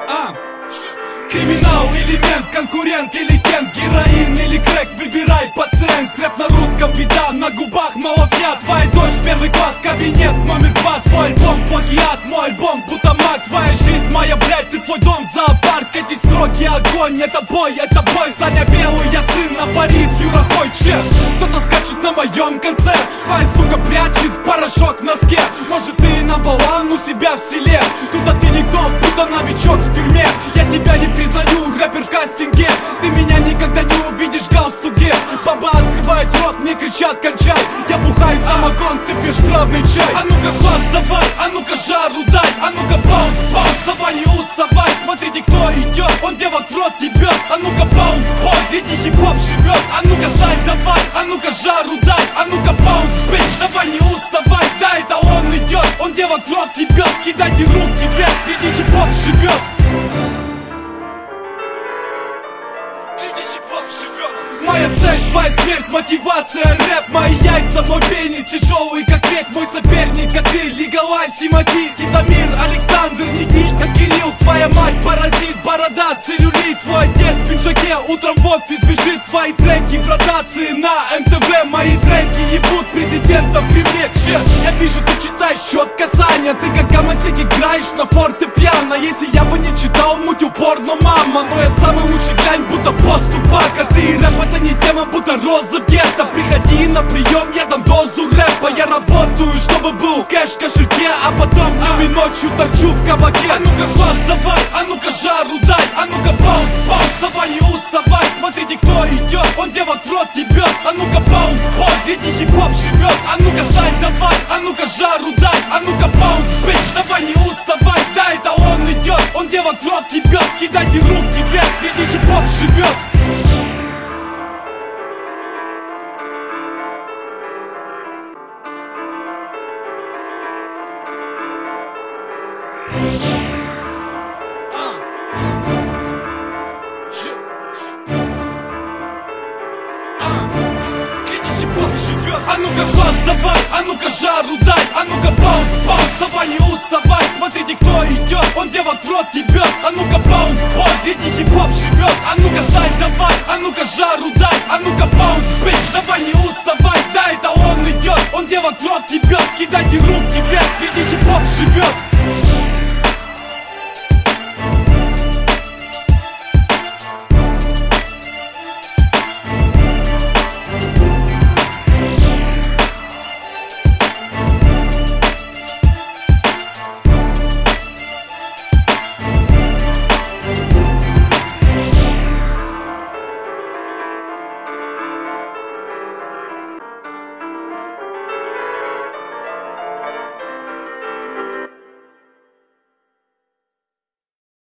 Криминал или мент, конкурент или кент, героин или крэк, выбирай пациент. Рэп на русском, беда, на губах малофья. Твоя дочь, первый класс, кабинет номер 2. Твой альбом плагиат, мой альбом будто маг. Твоя жизнь моя, блядь, ты твой дом, зоопарк. Эти строки огонь, это бой, Саня Белый, я сын на Борис, Юра Хойчер. Кто-то скачет на моем конце, твоя сука прячет порошок в носке. Может ты наполовину у себя в селе, туда ты никто, будто новичок в тюрьме. Я тебя не признаю, рэпер в кастинге. Ты меня никогда не увидишь в галстуке. Баба открывает рот, мне кричат кончай. Я бухаю самогон, ты пьешь травный чай. А ну-ка класс давай, а ну-ка жару дай. А ну-ка баунс, давай не уставай. Смотрите, кто идет, он девок в рот ебет. А ну-ка баунс, бой, гряди хип-хоп живет. А ну-ка сань давай, а ну-ка жару дай. А ну-ка баунс, бич, давай не уставай. Да, это он идет, он девок в рот ебет. Кидайте руки вверх, гряди хип-хоп живет. Моя цель, твоя смерть, мотивация, рэп. Мои яйца, мой пенис, тяжелый как медь. Мой соперник, а ты, Лигалай, Симати, Титамир, Александр, Никита, Кирилл. Твоя мать, паразит, борода, целлюлит. Твой отец в пиджаке, утром в офис бежит. Твои треки в ротации на МТВ. Мои треки ебут президента в Кремле. Че, я вижу, ты читаешь счет касания. Ты как гамасек играешь на фортепиано. Если я бы не читал, муть упорно, мама. Но я самый лучший, глянь, будто поступак. А ты рэп, это не тема, будто роза в гетто. Приходи на прием, я дам дозу рэпа. Я работаю, чтобы был кэш в кошельке. А потом днем и ночью торчу в кабаке. А ну-ка класс давай, а ну-ка жару дай. А ну-ка баунс, давай не уставай. Смотрите, кто идет, он девок в рот ебет. А ну-ка баунс, гряди хип-хоп живет. А ну-ка сань давай, а ну-ка жару дай. А ну-ка баунс, бич, давай не уставай. Да, это он идет, он девок в рот ебет. Кидайте руки вверх, гряди хип-хоп живет. А ну-ка класс давай, а ну-ка жару дай. А ну-ка баунс, давай не уставай. Смотрите, кто идет, он девок в рот ебет. А ну-ка баунс, гряди хип-хоп живет. А ну-ка сань давай, а ну-ка жару дай. А ну-ка баунс, бич, давай не уставай.